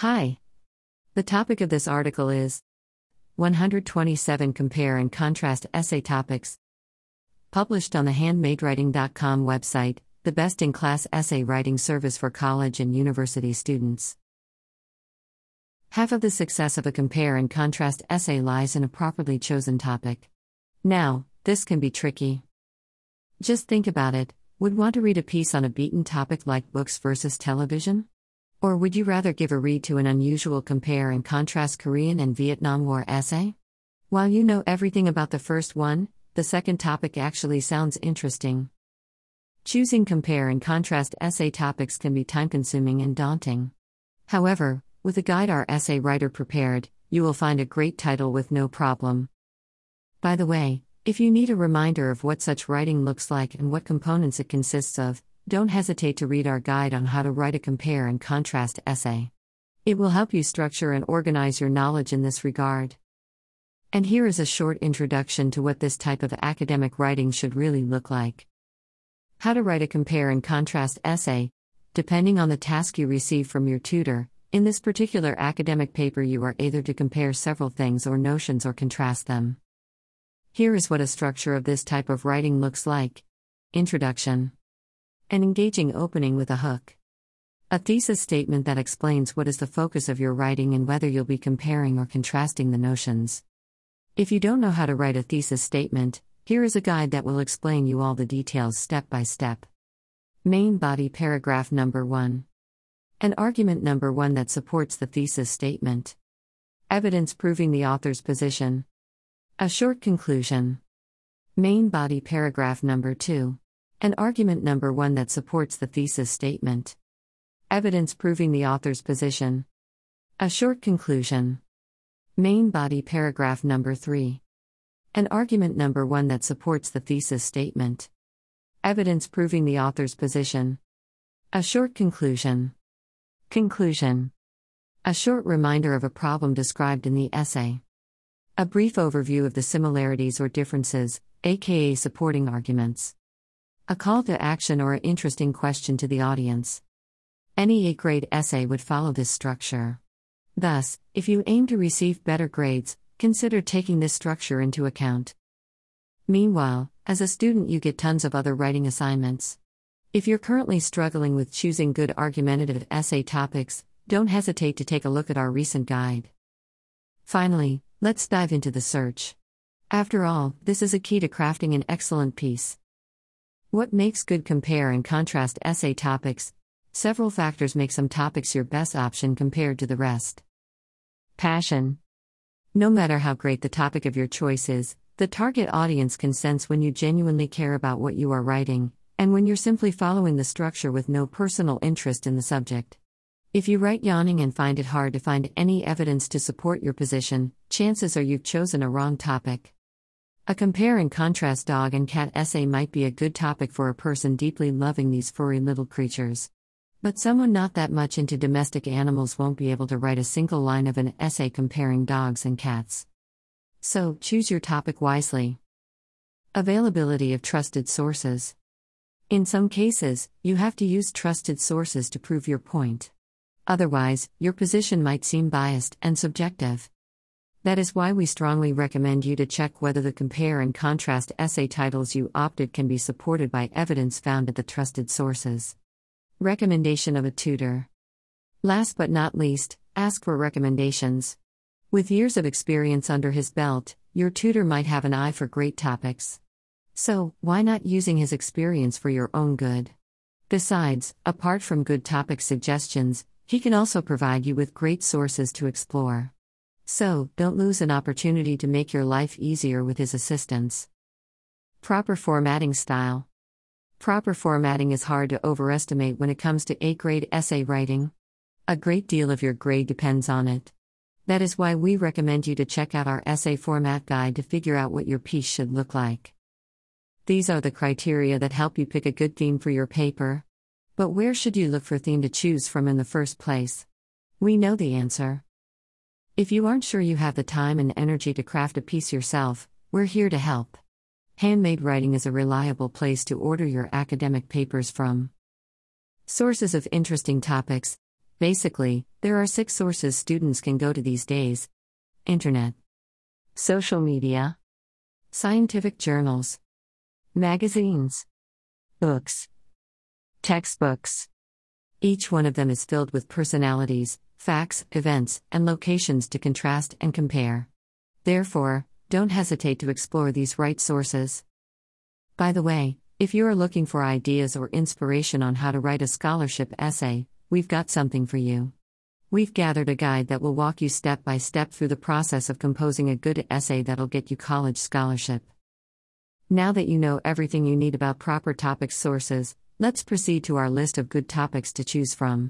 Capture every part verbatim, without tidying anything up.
Hi. The topic of this article is one hundred twenty-seven Compare and Contrast Essay Topics. Published on the handmade writing dot com website, the best-in-class essay writing service for college and university students. Half of the success of a compare and contrast essay lies in a properly chosen topic. Now, this can be tricky. Just think about it. Would want to read a piece on a beaten topic like books versus television? Or would you rather give a read to an unusual compare and contrast Korean and Vietnam War essay? While you know everything about the first one, the second topic actually sounds interesting. Choosing compare and contrast essay topics can be time-consuming and daunting. However, with a guide our essay writer prepared, you will find a great title with no problem. By the way, if you need a reminder of what such writing looks like and what components it consists of, don't hesitate to read our guide on how to write a compare and contrast essay. It will help you structure and organize your knowledge in this regard. And here is a short introduction to what this type of academic writing should really look like. How to write a compare and contrast essay. Depending on the task you receive from your tutor, in this particular academic paper you are either to compare several things or notions or contrast them. Here is what a structure of this type of writing looks like. Introduction. An engaging opening with a hook. A thesis statement that explains what is the focus of your writing and whether you'll be comparing or contrasting the notions. If you don't know how to write a thesis statement, here is a guide that will explain you all the details step by step. Main body paragraph number one. An argument number one that supports the thesis statement. Evidence proving the author's position. A short conclusion. Main body paragraph number two. An argument number one that supports the thesis statement. Evidence proving the author's position. A short conclusion. Main body paragraph number three. An argument number one that supports the thesis statement. Evidence proving the author's position. A short conclusion. Conclusion. A short reminder of a problem described in the essay. A brief overview of the similarities or differences, aka supporting arguments. A call to action or an interesting question to the audience. Any A-grade essay would follow this structure. Thus, if you aim to receive better grades, consider taking this structure into account. Meanwhile, as a student you get tons of other writing assignments. If you're currently struggling with choosing good argumentative essay topics, don't hesitate to take a look at our recent guide. Finally, let's dive into the search. After all, this is a key to crafting an excellent piece. What makes good compare and contrast essay topics? Several factors make some topics your best option compared to the rest. Passion. No matter how great the topic of your choice is, the target audience can sense when you genuinely care about what you are writing, and when you're simply following the structure with no personal interest in the subject. If you write yawning and find it hard to find any evidence to support your position, chances are you've chosen a wrong topic. A compare and contrast dog and cat essay might be a good topic for a person deeply loving these furry little creatures. But someone not that much into domestic animals won't be able to write a single line of an essay comparing dogs and cats. So, choose your topic wisely. Availability of trusted sources. In some cases, you have to use trusted sources to prove your point. Otherwise, your position might seem biased and subjective. That is why we strongly recommend you to check whether the compare and contrast essay titles you opted can be supported by evidence found at the trusted sources. Recommendation of a tutor. Last but not least, ask for recommendations. With years of experience under his belt, your tutor might have an eye for great topics. So, why not using his experience for your own good? Besides, apart from good topic suggestions, he can also provide you with great sources to explore. So, don't lose an opportunity to make your life easier with his assistance. Proper formatting style. Proper formatting is hard to overestimate when it comes to A-grade essay writing. A great deal of your grade depends on it. That is why we recommend you to check out our essay format guide to figure out what your piece should look like. These are the criteria that help you pick a good theme for your paper. But where should you look for a theme to choose from in the first place? We know the answer. If you aren't sure you have the time and energy to craft a piece yourself, we're here to help. Handmade Writing is a reliable place to order your academic papers from. Sources of interesting topics. Basically, there are six sources students can go to these days: Internet, social media, scientific journals, magazines, books, textbooks. Each one of them is filled with personalities, facts, events, and locations to contrast and compare. Therefore, don't hesitate to explore these right sources. By the way, if you are looking for ideas or inspiration on how to write a scholarship essay, we've got something for you. We've gathered a guide that will walk you step by step through the process of composing a good essay that'll get you college scholarship. Now that you know everything you need about proper topic sources, let's proceed to our list of good topics to choose from.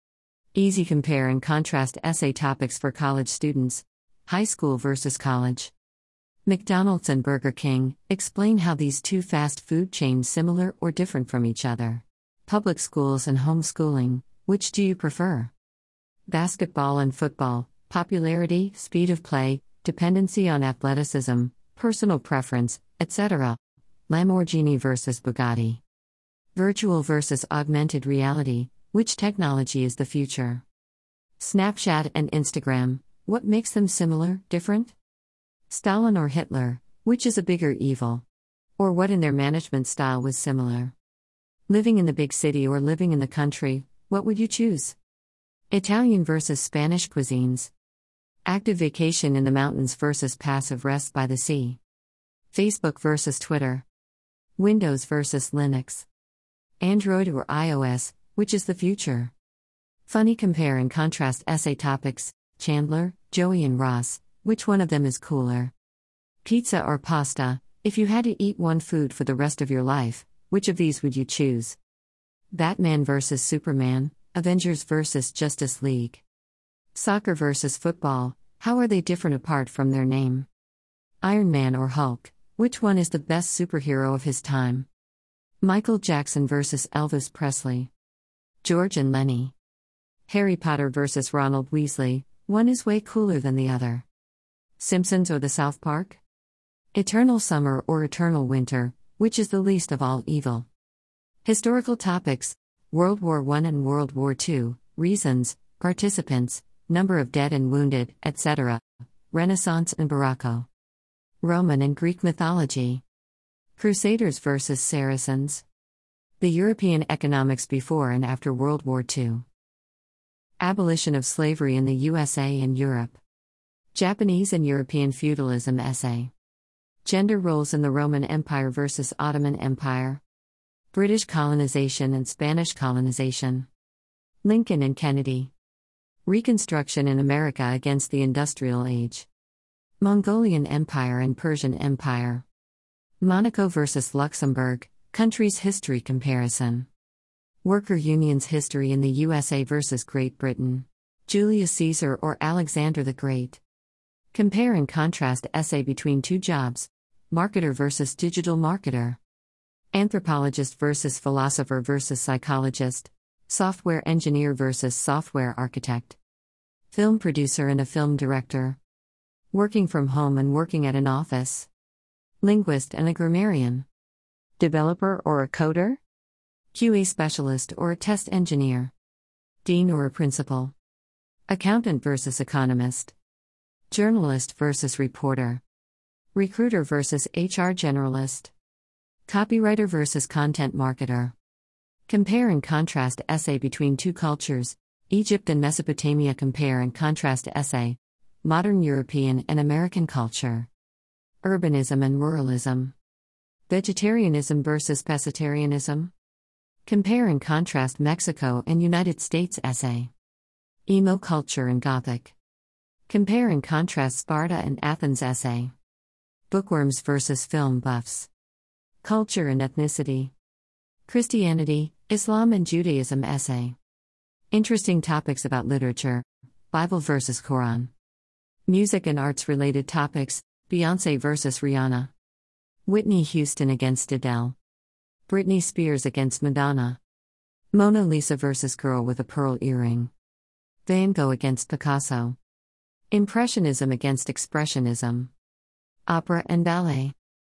Easy compare and contrast essay topics for college students: high school versus college. McDonald's and Burger King, explain how these two fast food chains similar or different from each other. Public schools and homeschooling, which do you prefer? Basketball and football, popularity, speed of play, dependency on athleticism, personal preference, et cetera. Lamborghini versus Bugatti. Virtual versus augmented reality, which technology is the future? Snapchat and Instagram, what makes them similar, different? Stalin or Hitler, which is a bigger evil? Or what in their management style was similar? Living in the big city or living in the country, what would you choose? Italian versus Spanish cuisines. Active vacation in the mountains versus passive rest by the sea. Facebook versus Twitter. Windows versus Linux. Android or iOS, which is the future? Funny compare and contrast essay topics: Chandler, Joey and Ross, which one of them is cooler? Pizza or pasta, if you had to eat one food for the rest of your life, which of these would you choose? Batman versus Superman, Avengers versus Justice League. Soccer versus football, how are they different apart from their name? Iron Man or Hulk, which one is the best superhero of his time? Michael Jackson versus Elvis Presley. George and Lenny. Harry Potter versus Ronald Weasley, one is way cooler than the other. Simpsons or the South Park? Eternal summer or eternal winter, which is the least of all evil? Historical topics: World War One and World War Two, reasons, participants, number of dead and wounded, et cetera. Renaissance and Baroque. Roman and Greek mythology. Crusaders versus Saracens. The European economics before and after World War Two. Abolition of slavery in the U S A and Europe. Japanese and European feudalism essay. Gender roles in the Roman Empire versus Ottoman Empire. British colonization and Spanish colonization. Lincoln and Kennedy. Reconstruction in America against the Industrial Age. Mongolian Empire and Persian Empire. Monaco versus Luxembourg, countries' history comparison. Worker unions history in the U S A versus Great Britain. Julius Caesar or Alexander the Great. Compare and contrast essay between two jobs: marketer versus digital marketer. Anthropologist versus philosopher versus psychologist. Software engineer versus software architect. Film producer and a film director. Working from home and working at an office. Linguist and a grammarian. Developer or a coder? Q A specialist or a test engineer. Dean or a principal. Accountant versus economist. Journalist versus reporter. Recruiter versus H R generalist. Copywriter versus content marketer. Compare and contrast essay between two cultures: Egypt and Mesopotamia. Compare and contrast essay: modern European and American culture. Urbanism and ruralism. Vegetarianism versus pescetarianism. Compare and contrast Mexico and United States essay. Emo culture and Gothic. Compare and contrast Sparta and Athens essay. Bookworms versus film buffs. Culture and ethnicity. Christianity, Islam and Judaism essay. Interesting topics about literature. Bible versus Quran. Music and arts related topics. Beyoncé versus Rihanna. Whitney Houston against Adele. Britney Spears against Madonna. Mona Lisa versus Girl with a Pearl Earring. Van Gogh against Picasso. Impressionism against Expressionism. Opera and ballet.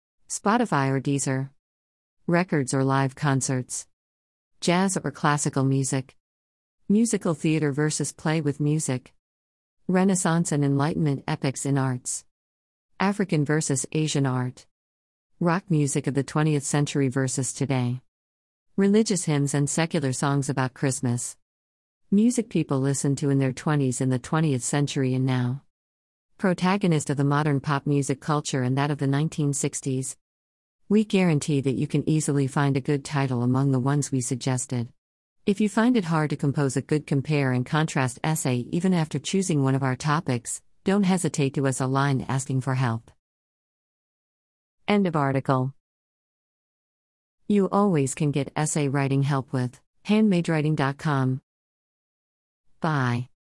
Spotify or Deezer. Records or live concerts. Jazz or classical music. Musical theater versus play with music. Renaissance and Enlightenment epics in arts. African versus Asian art. Rock music of the twentieth century versus today. Religious hymns and secular songs about Christmas. Music people listened to in their twenties in the twentieth century and now. Protagonist of the modern pop music culture and that of the nineteen sixties. We guarantee that you can easily find a good title among the ones we suggested. If you find it hard to compose a good compare and contrast essay even after choosing one of our topics, don't hesitate to us a line asking for help. End of article. You always can get essay writing help with handmade writing dot com. Bye.